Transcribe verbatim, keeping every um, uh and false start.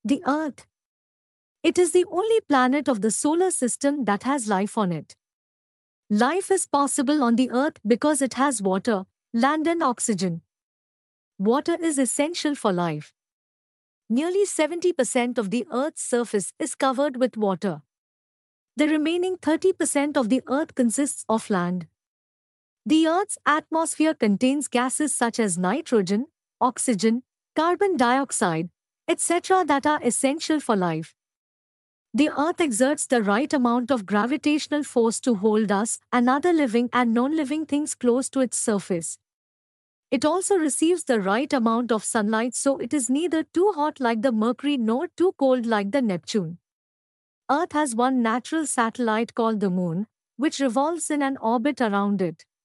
The Earth. It is the only planet of the solar system that has life on it. Life is possible on the Earth because it has water, land and oxygen. Water is essential for life. Nearly seventy percent of the Earth's surface is covered with water. The remaining thirty percent of the Earth consists of land. The Earth's atmosphere contains gases such as nitrogen, oxygen, carbon dioxide, et cetera that are essential for life. The Earth exerts the right amount of gravitational force to hold us and other living and non-living things close to its surface. It also receives the right amount of sunlight, so it is neither too hot like the Mercury nor too cold like the Neptune. Earth has one natural satellite called the Moon, which revolves in an orbit around it.